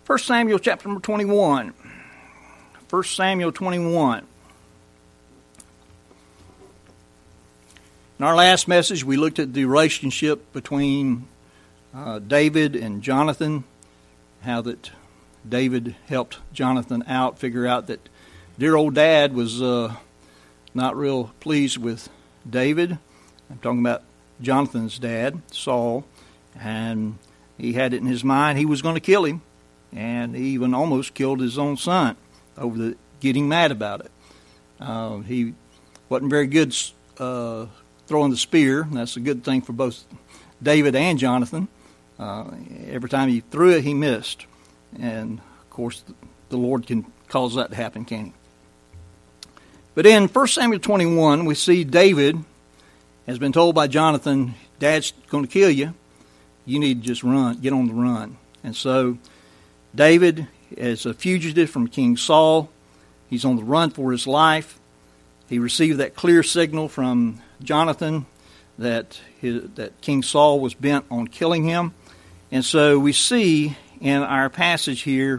1 Samuel chapter number 21. 1 Samuel 21. In our last message, we looked at the relationship between David and Jonathan, how that David helped Jonathan out, figure out that dear old dad was not real pleased with David. I'm talking about Jonathan's dad, Saul, and he had it in his mind he was going to kill him, and he even almost killed his own son over getting mad about it. He wasn't very good throwing the spear, and that's a good thing for both David and Jonathan. Every time he threw it, he missed. And, of course, the Lord can cause that to happen, can't he? But in 1 Samuel 21, we see David has been told by Jonathan, Dad's going to kill you. You need to just run, get on the run. And so David is a fugitive from King Saul. He's on the run for his life. He received that clear signal from Jonathan that King Saul was bent on killing him. And so we see in our passage here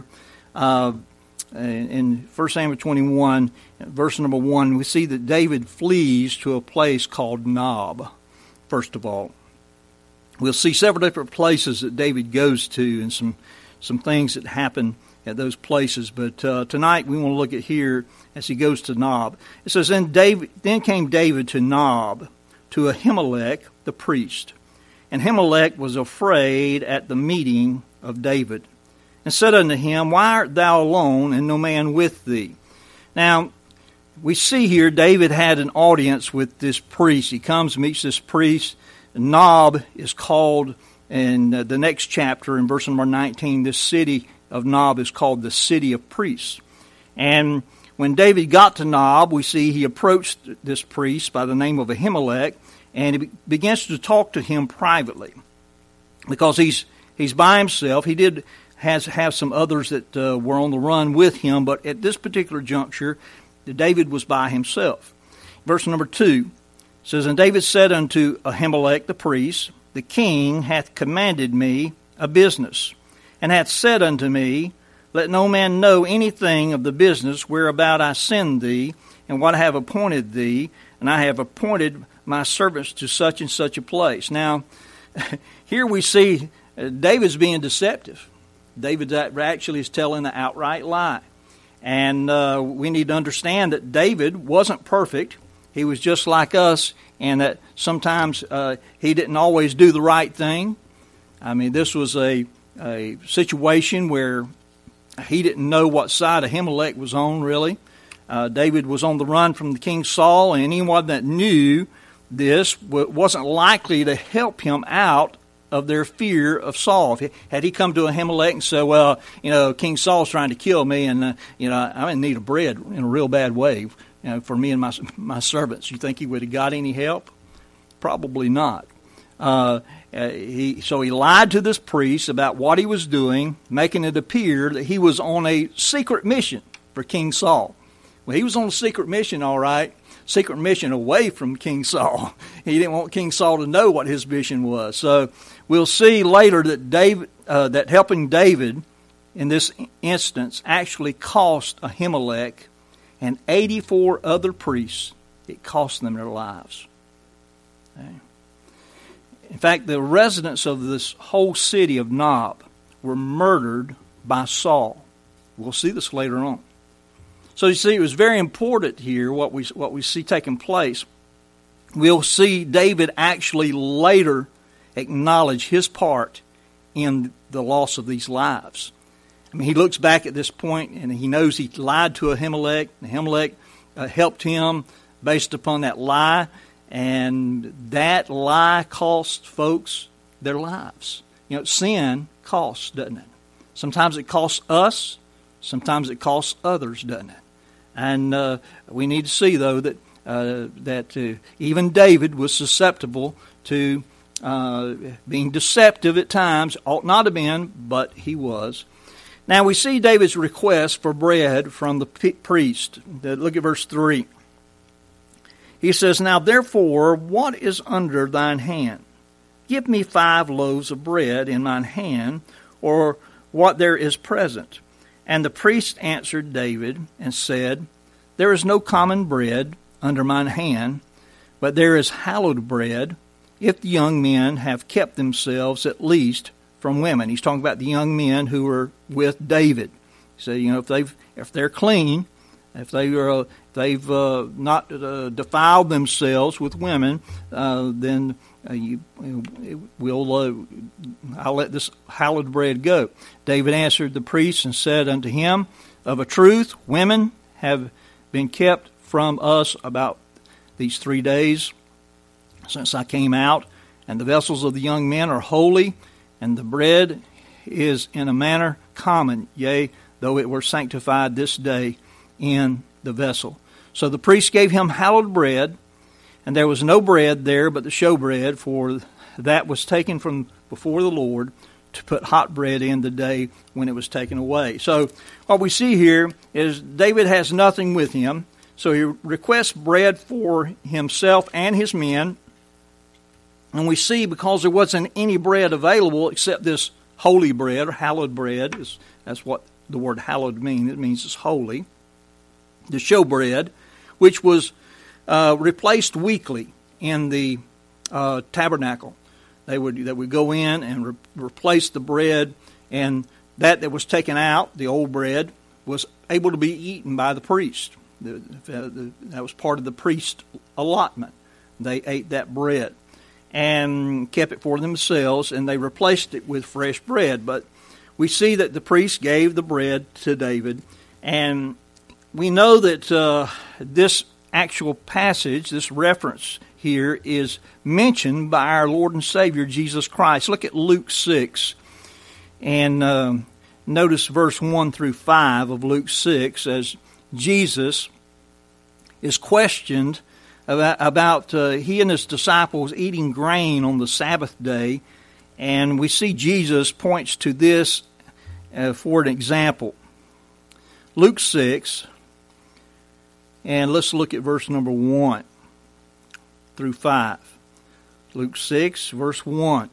in 1 Samuel 21, verse number 1, we see that David flees to a place called Nob, first of all. We'll see several different places that David goes to and some things that happen at those places. But tonight we want to look at here as he goes to Nob. It says, Then came David to Nob, to Ahimelech the priest. And Ahimelech was afraid at the meeting of David, and said unto him, Why art thou alone, and no man with thee? Now, we see here David had an audience with this priest. He comes, meets this priest. Nob is called, in the next chapter, in verse number 19, this city of Nob is called the city of priests. And when David got to Nob, we see he approached this priest by the name of Ahimelech, and he begins to talk to him privately, because he's by himself. He did have some others that were on the run with him, but at this particular juncture, David was by himself. Verse number 2 says, And David said unto Ahimelech the priest, The king hath commanded me a business, and hath said unto me, Let no man know anything of the business whereabout I send thee, and what I have appointed thee, and I have appointed my servants to such and such a place. Now, here we see David's being deceptive. David actually is telling an outright lie. And we need to understand that David wasn't perfect. He was just like us, and that sometimes he didn't always do the right thing. I mean, this was a situation where he didn't know what side Ahimelech was on, really. David was on the run from the King Saul, and anyone that knew this wasn't likely to help him out of their fear of Saul. Had he come to Ahimelech and said, Well, King Saul's trying to kill me, and I'm in need of bread in a real bad way, for me and my servants, you think he would have got any help? Probably not. So he lied to this priest about what he was doing, making it appear that he was on a secret mission for King Saul. Well, he was on a secret mission, all right. Secret mission away from King Saul. He didn't want King Saul to know what his mission was. So we'll see later that that helping David in this instance actually cost Ahimelech and 84 other priests. It cost them their lives. Okay. In fact, the residents of this whole city of Nob were murdered by Saul. We'll see this later on. So you see, it was very important here what we see taking place. We'll see David actually later acknowledge his part in the loss of these lives. I mean, he looks back at this point and he knows he lied to Ahimelech. Ahimelech helped him based upon that lie, and that lie cost folks their lives. Sin costs, doesn't it? Sometimes it costs us. Sometimes it costs others, doesn't it? And we need to see, though, that even David was susceptible to being deceptive at times. Ought not have been, but he was. Now we see David's request for bread from the priest. Look at verse 3. He says, Now therefore, what is under thine hand? Give me 5 loaves of bread in mine hand, or what there is present. And the priest answered David and said, There is no common bread under mine hand, but there is hallowed bread, if the young men have kept themselves at least from women. He's talking about the young men who were with David. He said, if they're clean, if they've not defiled themselves with women, then I'll let this hallowed bread go. David answered the priest and said unto him, Of a truth, women have been kept from us about these 3 days since I came out, and the vessels of the young men are holy, and the bread is in a manner common, yea, though it were sanctified this day in the vessel. So the priest gave him hallowed bread, and there was no bread there but the showbread, for that was taken from before the Lord to put hot bread in the day when it was taken away. So what we see here is David has nothing with him, so he requests bread for himself and his men. And we see, because there wasn't any bread available except this holy bread, or hallowed bread, that's what the word hallowed means. It means it's holy. The showbread, which was replaced weekly in the tabernacle. They would go in and replace the bread, and that was taken out, the old bread, was able to be eaten by the priest. That was part of the priest's allotment. They ate that bread and kept it for themselves, and they replaced it with fresh bread. But we see that the priest gave the bread to David, and we know that this actual passage, this reference here, is mentioned by our Lord and Savior Jesus Christ. Look at Luke 6, and notice verse 1 through 5 of Luke 6, as Jesus is questioned about he and his disciples eating grain on the Sabbath day, and we see Jesus points to this for an example. Luke 6, and let's look at verse number 1 through 5. Luke 6, verse 1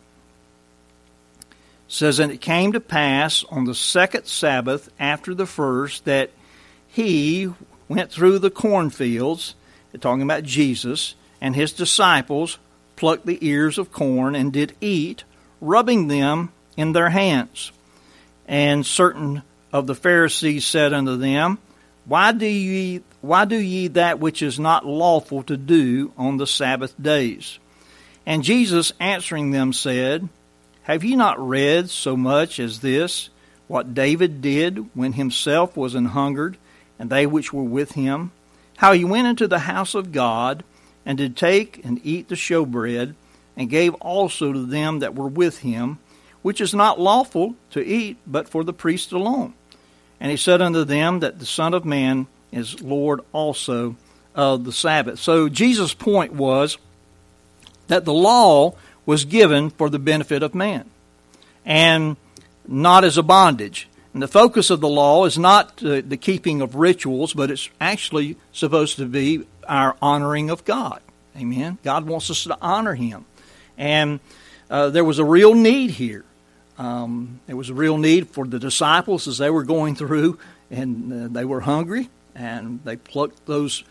says, And it came to pass on the second Sabbath after the first that he went through the cornfields, talking about Jesus, and his disciples plucked the ears of corn and did eat, rubbing them in their hands. And certain of the Pharisees said unto them, Why do ye that which is not lawful to do on the Sabbath days? And Jesus answering them said, Have ye not read so much as this, what David did when himself was an hungered, and they which were with him, how he went into the house of God, and did take and eat the showbread, and gave also to them that were with him, which is not lawful to eat, but for the priest alone. And he said unto them that the Son of Man is Lord also of the Sabbath. So Jesus' point was that the law was given for the benefit of man, and not as a bondage. And the focus of the law is not the keeping of rituals, but it's actually supposed to be our honoring of God. Amen. God wants us to honor Him. And there was a real need here. There was a real need for the disciples as they were going through, and they were hungry, and they plucked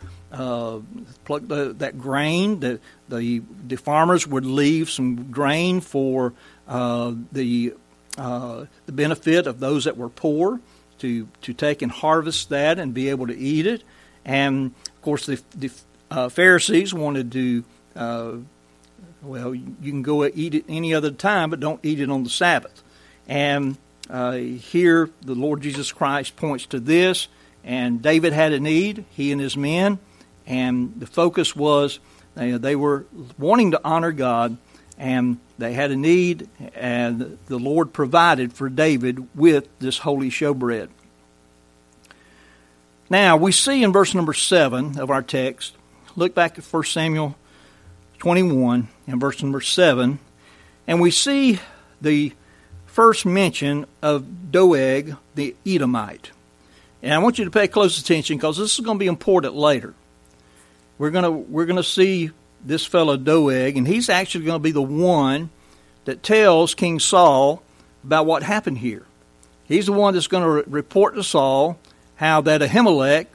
that grain. The farmers would leave some grain for the benefit of those that were poor, to take and harvest that and be able to eat it. And of course the Pharisees wanted to, you can go eat it any other time, but don't eat it on the Sabbath. And here the Lord Jesus Christ points to this, and David had a need, he and his men, and the focus was they were wanting to honor God, and they had a need, and the Lord provided for David with this holy showbread. Now, we see in verse number 7 of our text, look back at 1 Samuel 21 and verse number 7, and we see the first mention of Doeg the Edomite. And I want you to pay close attention, because this is going to be important later. We're going to see this fellow Doeg, and he's actually going to be the one that tells King Saul about what happened here. He's the one that's going to report to Saul how that Ahimelech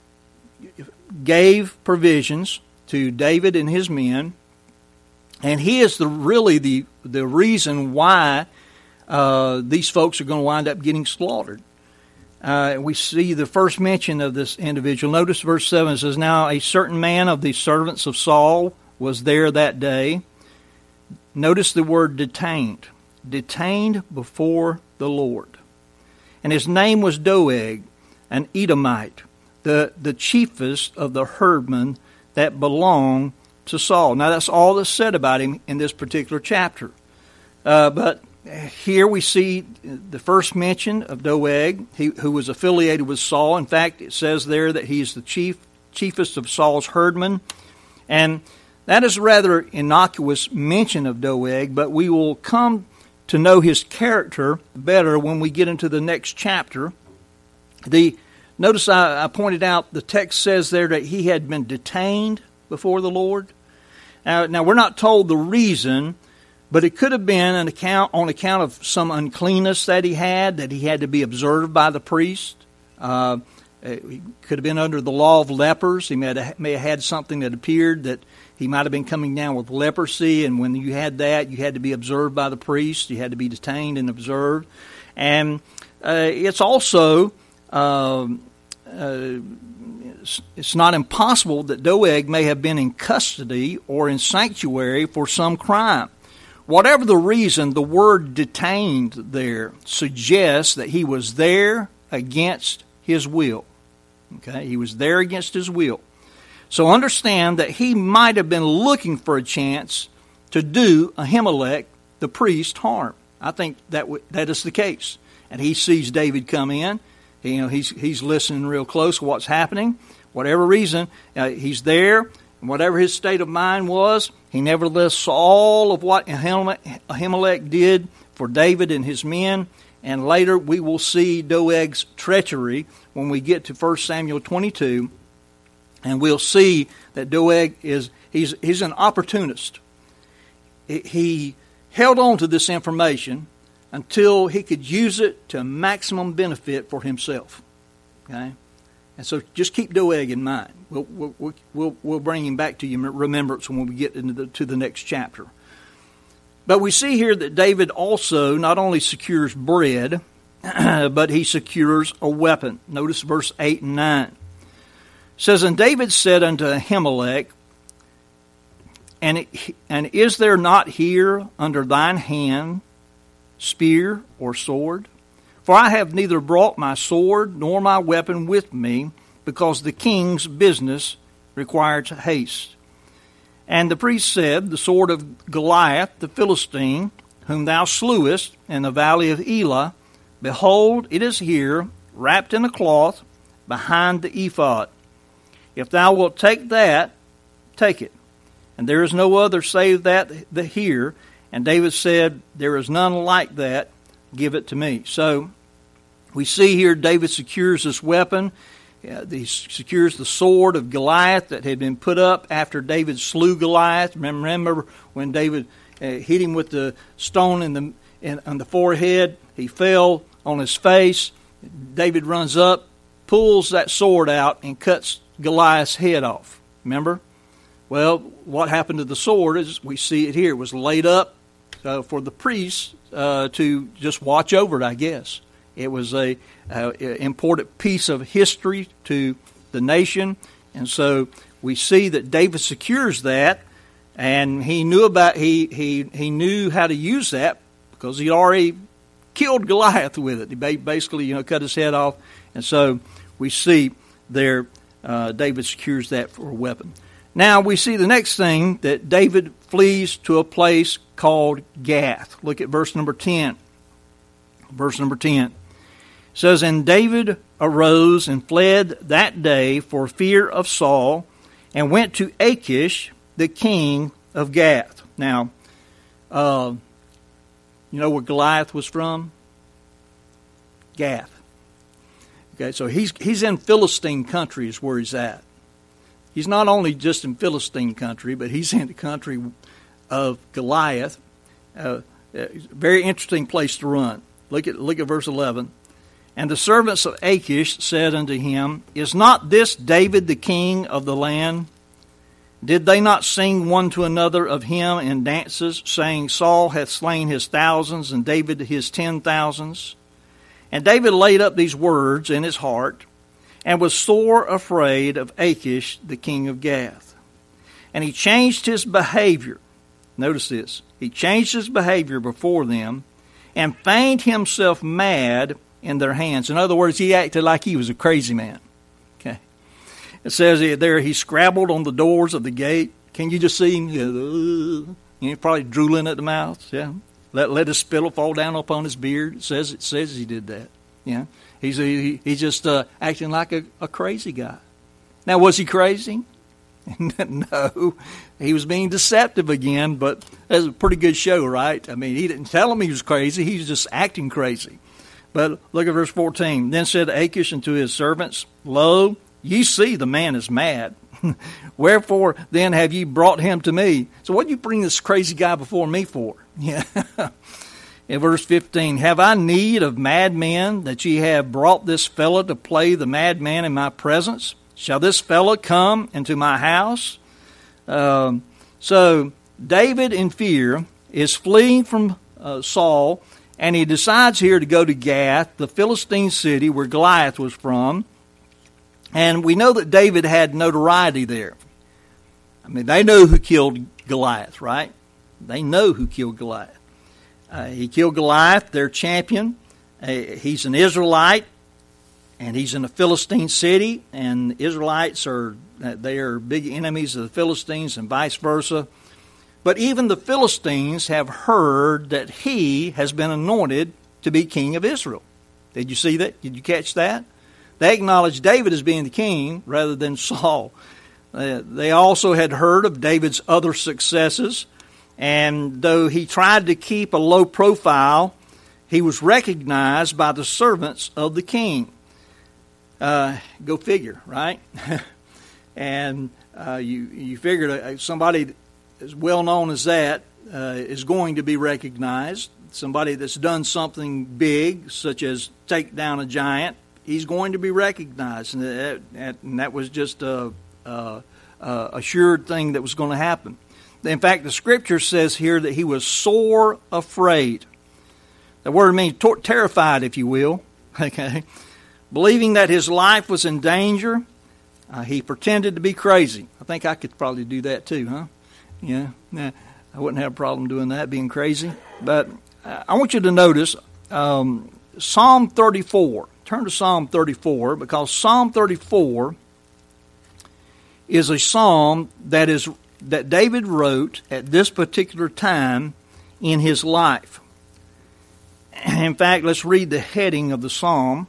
gave provisions to David and his men, and he is really the reason why these folks are going to wind up getting slaughtered. We see the first mention of this individual. Notice verse 7, it says, "Now a certain man of the servants of Saul was there that day." Notice the word detained. Detained before the Lord. And his name was Doeg, an Edomite, the chiefest of the herdmen that belonged to Saul. Now that's all that's said about him in this particular chapter. But here we see the first mention of Doeg, who was affiliated with Saul. In fact, it says there that he's the chiefest of Saul's herdmen. And that is a rather innocuous mention of Doeg, but we will come to know his character better when we get into the next chapter. Notice I pointed out the text says there that he had been detained before the Lord. Now we're not told the reason, but it could have been on account of some uncleanness that he had to be observed by the priest. It could have been under the law of lepers. He may have had something that appeared that he might have been coming down with leprosy, and when you had that, you had to be observed by the priest. You had to be detained and observed. And it's also, it's not impossible that Doeg may have been in custody or in sanctuary for some crime. Whatever the reason, the word detained there suggests that he was there against his will. Okay, he was there against his will. So understand that he might have been looking for a chance to do Ahimelech, the priest, harm. I think that is the case. And he sees David come in. He's listening real close to what's happening. Whatever reason, he's there. And whatever his state of mind was, he nevertheless saw all of what Ahimelech did for David and his men. And later we will see Doeg's treachery when we get to 1 Samuel 22. And we'll see that Doeg he's an opportunist. He held on to this information until he could use it to maximum benefit for himself. Okay, and so just keep Doeg in mind. We'll bring him back to your remembrance when we get into the next chapter. But we see here that David also not only secures bread, but he secures a weapon. Notice verse 8 and 9. It says, "And David said unto Ahimelech, and is there not here under thine hand spear or sword? For I have neither brought my sword nor my weapon with me, because the king's business requires haste. And the priest said, The sword of Goliath the Philistine, whom thou slewest in the valley of Elah, behold, it is here, wrapped in a cloth, behind the ephod. If thou wilt take that, take it. And there is no other save that here. And David said, There is none like that, give it to me." So we see here David secures this weapon. He secures the sword of Goliath that had been put up after David slew Goliath. Remember when David hit him with the stone on the forehead? He fell on his face. David runs up, pulls that sword out, and cuts Goliath's head off. Remember? Well, what happened to the sword is we see it here. It was laid up for the priests to just watch over it, I guess. It was a important piece of history to the nation, and so we see that David secures that, and he knew he knew how to use that because he'd already killed Goliath with it. He basically cut his head off, and so we see there David secures that for a weapon. Now we see the next thing, that David flees to a place called Gath. Look at verse number 10. Verse number 10. It says, "And David arose and fled that day for fear of Saul, and went to Achish, the king of Gath." Now, you know where Goliath was from? Gath. Okay, so he's in Philistine country is where he's at. He's not only just in Philistine country, but he's in the country of Goliath. Very interesting place to run. Look at verse 11. And the servants of Achish said unto him, Is not this David the king of the land? Did they not sing one to another of him in dances, saying, Saul hath slain his thousands, and David his 10,000s? And David laid up these words in his heart, and was sore afraid of Achish the king of Gath. And he changed his behavior. Notice this. He changed his behavior before them, and feigned himself mad in their hands. In other words, he acted like he was a crazy man. Okay. It says there he scrabbled on the doors of the gate. Can you just see him? He's probably drooling at the mouth. Yeah. Let his spittle fall down upon his beard. It says he did that. Yeah. He's just acting like a crazy guy. Now, was he crazy? No. He was being deceptive again, but that's a pretty good show, right? I mean, he didn't tell him he was crazy. He was just acting crazy. But look at verse 14. Then said Achish unto his servants, Lo, ye see the man is mad. Wherefore then have ye brought him to me? So what do you bring this crazy guy before me for? Yeah. In verse 15, Have I need of madmen that ye have brought this fellow to play the madman in my presence? Shall this fellow come into my house? So David, in fear, is fleeing from Saul, and he decides here to go to Gath, the Philistine city where Goliath was from. And we know that David had notoriety there. I mean, they know who killed Goliath, right? They know who killed Goliath. He killed Goliath, their champion. He's an Israelite, and he's in a Philistine city. And Israelites are big enemies of the Philistines, and vice versa. But even the Philistines have heard that he has been anointed to be king of Israel. Did you see that? Did you catch that? They acknowledge David as being the king rather than Saul. They also had heard of David's other successes, and though he tried to keep a low profile, he was recognized by the servants of the king. Go figure, right? And you figured somebody as well known as that is going to be recognized. Somebody that's done something big, such as take down a giant, he's going to be recognized, and that was just a assured thing that was going to happen. In fact, the Scripture says here that he was sore afraid. The word means terrified, if you will. Okay, believing that his life was in danger, he pretended to be crazy. I think I could probably do that too, huh? Yeah, I wouldn't have a problem doing that, being crazy. But I want you to notice Psalm 34. Turn to Psalm 34, because Psalm 34 is a psalm that David wrote at this particular time in his life. In fact, let's read the heading of the psalm.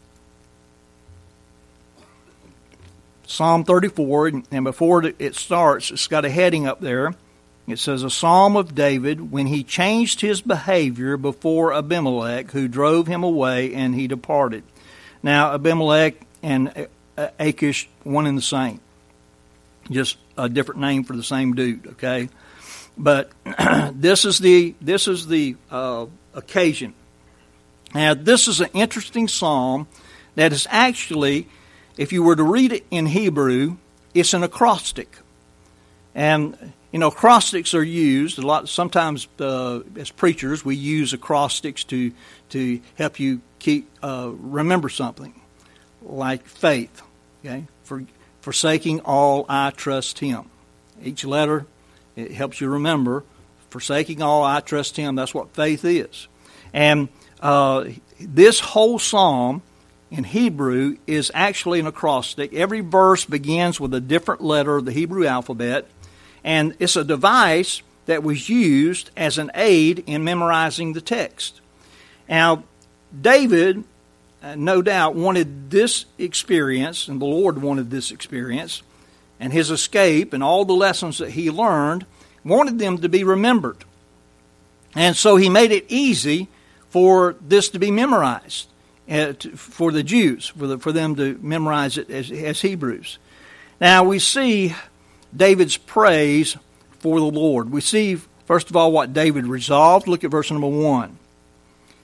Psalm 34, and before it starts, it's got a heading up there. It says, A Psalm of David when he changed his behavior before Abimelech, who drove him away, and he departed. Now, Abimelech and Achish, one and the same. Just a different name for the same dude, okay? But this is the occasion. Now, this is an interesting psalm that is actually, if you were to read it in Hebrew, it's an acrostic. And, acrostics are used a lot. Sometimes as preachers, we use acrostics to help you remember something, like faith, okay? Forsaking all, I trust him. Each letter, it helps you remember, forsaking all, I trust him. That's what faith is. And this whole psalm in Hebrew is actually an acrostic. Every verse begins with a different letter of the Hebrew alphabet, and it's a device that was used as an aid in memorizing the text. Now, David, no doubt, wanted this experience, and the Lord wanted this experience, and his escape and all the lessons that he learned, wanted them to be remembered. And so he made it easy for this to be memorized for the Jews, for them to memorize it as Hebrews. Now we see David's praise for the Lord. We see, first of all, what David resolved. Look at verse number 1.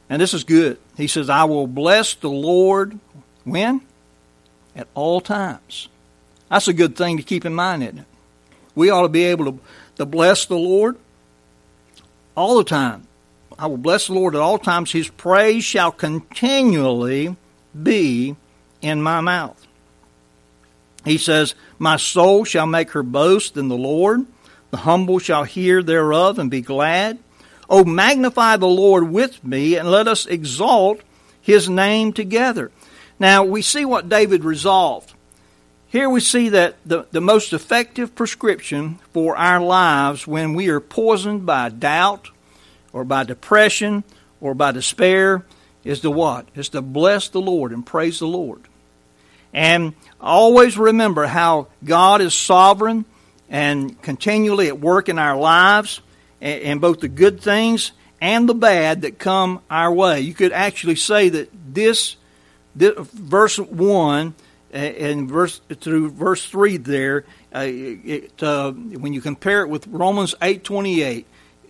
And this is good. He says, I will bless the Lord, when? At all times. That's a good thing to keep in mind, isn't it? We ought to be able to bless the Lord all the time. I will bless the Lord at all times. His praise shall continually be in my mouth. He says, my soul shall make her boast in the Lord. The humble shall hear thereof and be glad. O magnify the Lord with me, and let us exalt his name together. Now, we see what David resolved. Here we see that the most effective prescription for our lives when we are poisoned by doubt or by depression or by despair is to what? Is to bless the Lord and praise the Lord. And always remember how God is sovereign and continually at work in our lives, and both the good things and the bad that come our way. You could actually say that this verse 1 and through verse 3 there, when you compare it with Romans 8:28,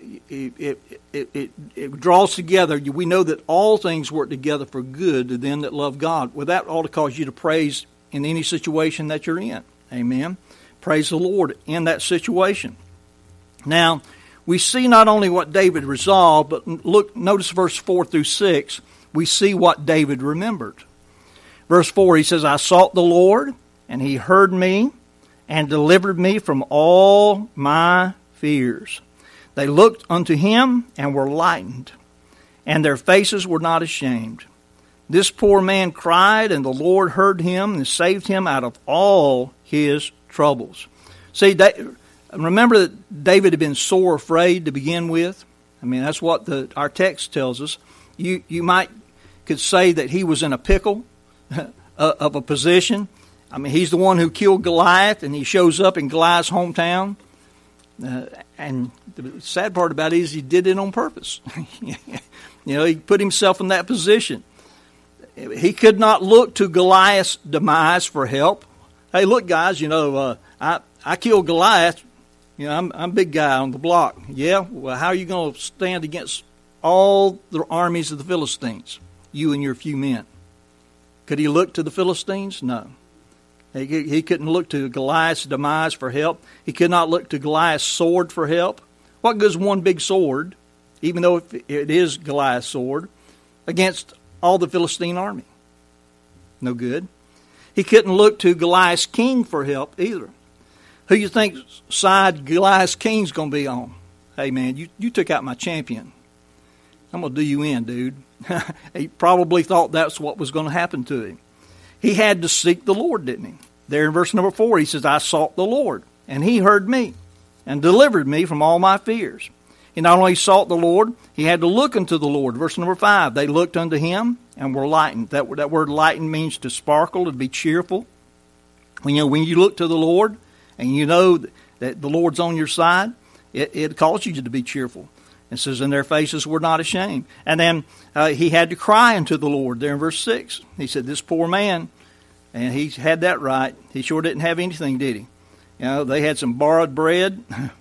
it draws together. We know that all things work together for good to them that love God. Well, that ought to cause you to praise in any situation that you're in. Amen. Praise the Lord in that situation. Now, we see not only what David resolved, but notice verse 4 through 6, we see what David remembered. Verse 4, he says, I sought the Lord, and he heard me, and delivered me from all my fears. They looked unto him, and were lightened, and their faces were not ashamed. This poor man cried, and the Lord heard him, and saved him out of all his troubles. See, remember that David had been sore afraid to begin with? I mean, that's what our text tells us. You could say that he was in a pickle of a position. I mean, he's the one who killed Goliath, and he shows up in Goliath's hometown. And the sad part about it is he did it on purpose. He put himself in that position. He could not look to Goliath's demise for help. Hey, look, guys, I killed Goliath. I'm a big guy on the block. Yeah, well, how are you going to stand against all the armies of the Philistines, you and your few men? Could he look to the Philistines? No. He couldn't look to Goliath's demise for help. He could not look to Goliath's sword for help. What goes one big sword, even though it is Goliath's sword, against all the Philistine army? No good. He couldn't look to Goliath's king for help either. Who you think side Goliath's king's going to be on? Hey, man, you took out my champion. I'm going to do you in, dude. He probably thought that's what was going to happen to him. He had to seek the Lord, didn't he? There in verse number 4, he says, I sought the Lord, and he heard me, and delivered me from all my fears. He not only sought the Lord, he had to look unto the Lord. Verse number 5, they looked unto him and were lightened. That word lightened means to sparkle, to be cheerful. When you look to the Lord, and you know that the Lord's on your side, it calls you to be cheerful. It says, and their faces were not ashamed. And then he had to cry unto the Lord there in verse 6. He said, this poor man, and he had that right. He sure didn't have anything, did he? They had some borrowed bread,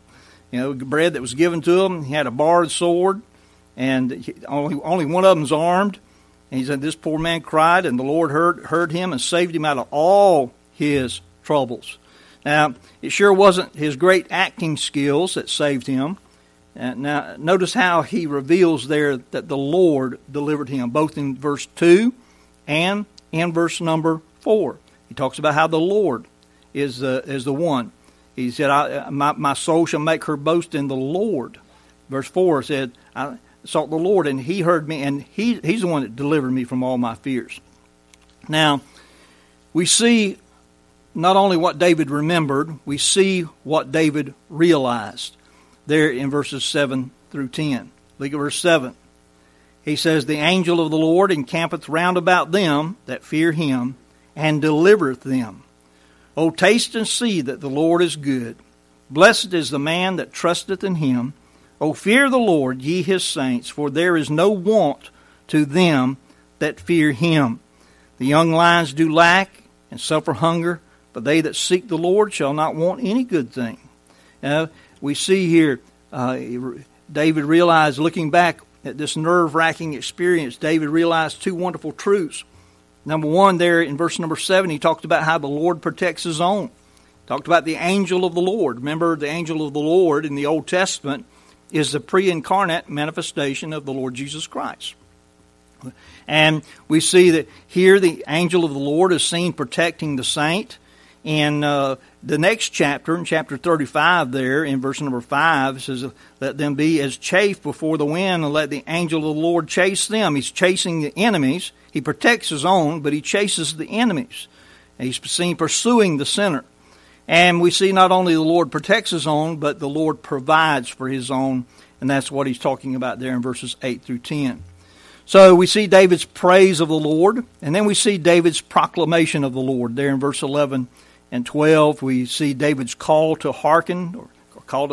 bread that was given to them. He had a borrowed sword, and only one of them's armed. And he said, this poor man cried, and the Lord heard him and saved him out of all his troubles. Now, it sure wasn't his great acting skills that saved him. Now, notice how he reveals there that the Lord delivered him, both in verse 2 and in verse number 4. He talks about how the Lord is the one. He said, my soul shall make her boast in the Lord. Verse 4 said, I sought the Lord, and he heard me, and he's the one that delivered me from all my fears. Now, we see not only what David remembered, we see what David realized there in verses 7 through 10. Look at verse 7. He says, the angel of the Lord encampeth round about them that fear him, and delivereth them. O taste and see that the Lord is good. Blessed is the man that trusteth in him. O fear the Lord, ye his saints, for there is no want to them that fear him. The young lions do lack and suffer hunger, but they that seek the Lord shall not want any good thing. We see here, David realized, looking back at this nerve-wracking experience, David realized two wonderful truths. Number one, there in verse number 7, he talked about how the Lord protects his own. Talked about the angel of the Lord. Remember, the angel of the Lord in the Old Testament is the pre-incarnate manifestation of the Lord Jesus Christ. And we see that here the angel of the Lord is seen protecting the saint. In the next chapter, in chapter 35 there, in verse number 5, it says, let them be as chaff before the wind, and let the angel of the Lord chase them. He's chasing the enemies. He protects his own, but he chases the enemies. And he's seen pursuing the sinner. And we see not only the Lord protects his own, but the Lord provides for his own. And that's what he's talking about there in verses 8 through 10. So we see David's praise of the Lord, and then we see David's proclamation of the Lord. There in verse 11 and 12, we see David's call to hearken, or call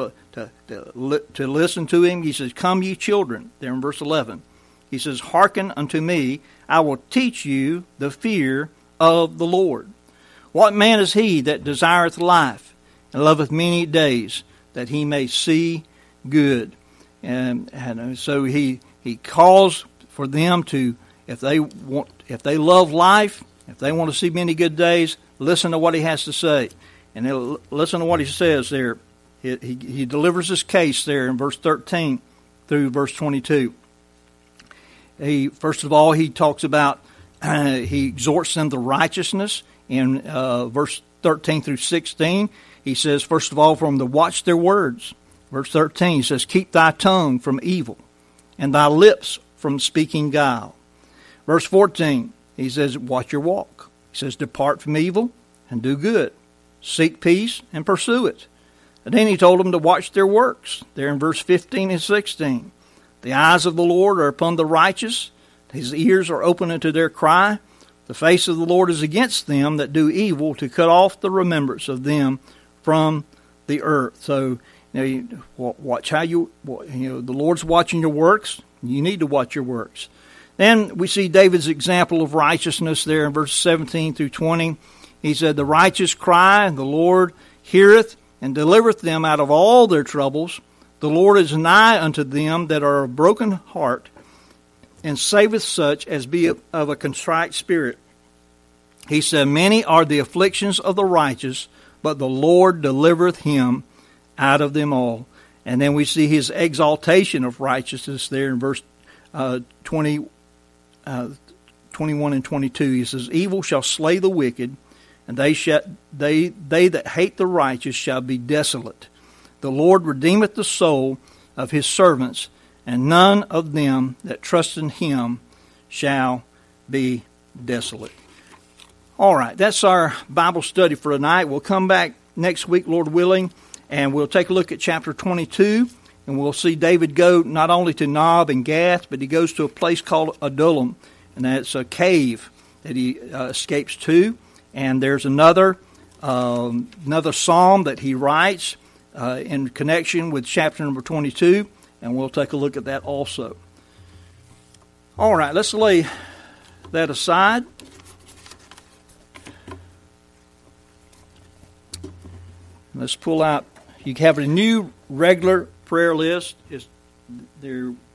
to listen to him. He says, come ye children, there in verse 11. He says, hearken unto me, I will teach you the fear of the Lord. What man is he that desireth life, and loveth many days, that he may see good? And so he calls for them to, if they love life, if they want to see many good days, listen to what he has to say. And listen to what he says there. He delivers his case there in verse 13 through verse 22. First of all, he talks about, he exhorts them to righteousness in verse 13 through 16. He says, first of all, for them to watch their words. Verse 13, he says, keep thy tongue from evil, and thy lips from speaking guile. Verse 14, he says, watch your walk. He says, depart from evil and do good. Seek peace and pursue it. And then he told them to watch their works. There in verse 15 and 16. The eyes of the Lord are upon the righteous. His ears are open unto their cry. The face of the Lord is against them that do evil, to cut off the remembrance of them from the earth. So, watch how the Lord's watching your works. You need to watch your works. Then we see David's example of righteousness there in verses 17 through 20. He said, the righteous cry, and the Lord heareth, and delivereth them out of all their troubles. The Lord is nigh unto them that are of broken heart, and saveth such as be of a contrite spirit. He said, many are the afflictions of the righteous, but the Lord delivereth him out of them all. And then we see his exaltation of righteousness there in verse 21 and 22. He says, evil shall slay the wicked, and they that hate the righteous shall be desolate. The Lord redeemeth the soul of his servants, and none of them that trust in him shall be desolate. All right, that's our Bible study for tonight. We'll come back next week, Lord willing, and we'll take a look at chapter 22, and we'll see David go not only to Nob and Gath, but he goes to a place called Adullam, and that's a cave that he escapes to. And there's another psalm that he writes in connection with chapter number 22, and we'll take a look at that also. All right, let's lay that aside. Let's pull out. You have a new regular prayer list. They're